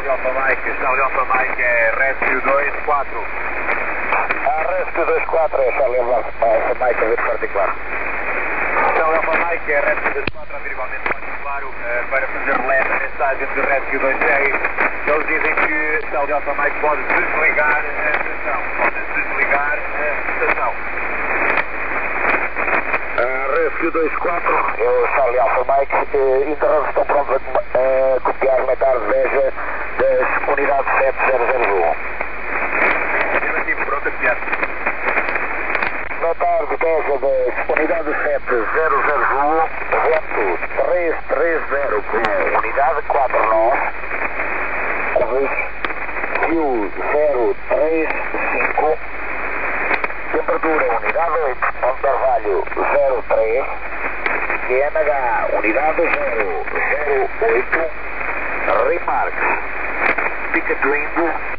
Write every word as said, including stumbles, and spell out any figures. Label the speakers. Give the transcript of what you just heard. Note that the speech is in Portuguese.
Speaker 1: de Alfa Mike, Charlie Alfa Mike é Rescue dois quatro.
Speaker 2: A Rescue dois quatro é Charlie Alfa Mike, a ver particular.
Speaker 1: Charlie Alfa Mike é Rescue dois quatro, a vir igualmente particular uh, para fazer relé a mensagem de Rescue dois seis. Eles dizem que Charlie Alfa Mike pode desligar a estação, pode desligar a estação.
Speaker 2: Uh, Rescue dois quatro, é o Charlie Alfa Mike, uh, interrompos estão prontos a uh, copiar metade veja das unidades sete zero zero um.
Speaker 1: Afirmativo, pronto a copiar.
Speaker 2: Metade veja das unidades sete zero zero um, vento três três zero com unidade quatro nove, Q zero três cinco, temperatura unidade oito, Monte Carvalho zero três, Q N H unidade zero zero oito, Remarks, Picket Wind